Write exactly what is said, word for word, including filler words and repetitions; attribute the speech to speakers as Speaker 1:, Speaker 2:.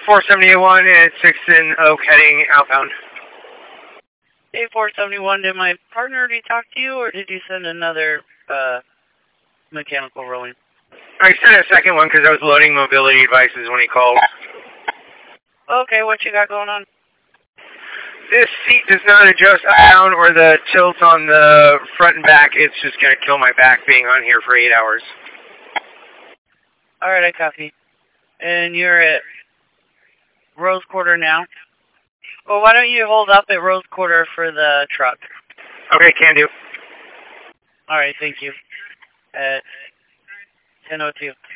Speaker 1: four seventy-one at six in Oak, heading outbound.
Speaker 2: Hey, four seventy-one, did my partner already talk to you, or did you send another uh, mechanical rolling?
Speaker 1: I sent a second one because I was loading mobility devices when he called.
Speaker 2: Okay, what you got going on?
Speaker 1: This seat does not adjust down or the tilt on the front and back. It's just going to kill my back being on here for eight hours.
Speaker 2: All right, I copy. And you're at Rose Quarter now? Well, why don't you hold up at Rose Quarter for the truck?
Speaker 1: Okay, can do.
Speaker 2: All right, thank you. At ten oh two.